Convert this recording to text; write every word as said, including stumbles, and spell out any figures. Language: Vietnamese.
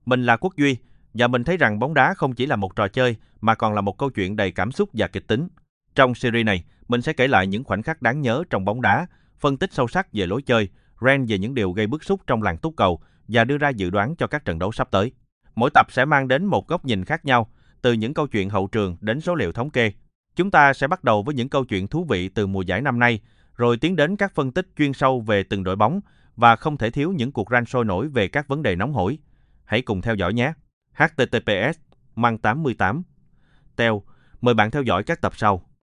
Mình là Quốc Duy, và mình thấy rằng bóng đá không chỉ là một trò chơi mà còn là một câu chuyện đầy cảm xúc và kịch tính. Trong series này, mình sẽ kể lại những khoảnh khắc đáng nhớ trong bóng đá, phân tích sâu sắc về lối chơi, rant về những điều gây bức xúc trong làng túc cầu và đưa ra dự đoán cho các trận đấu sắp tới. Mỗi tập sẽ mang đến một góc nhìn khác nhau, từ những câu chuyện hậu trường đến số liệu thống kê. Chúng ta sẽ bắt đầu với những câu chuyện thú vị từ mùa giải năm nay, rồi tiến đến các phân tích chuyên sâu về từng đội bóng và không thể thiếu những cuộc rant sôi nổi về các vấn đề nóng hổi. Hãy cùng theo dõi nhé. H T T P S Măng tám mươi tám. Teo, mời bạn theo dõi các tập sau.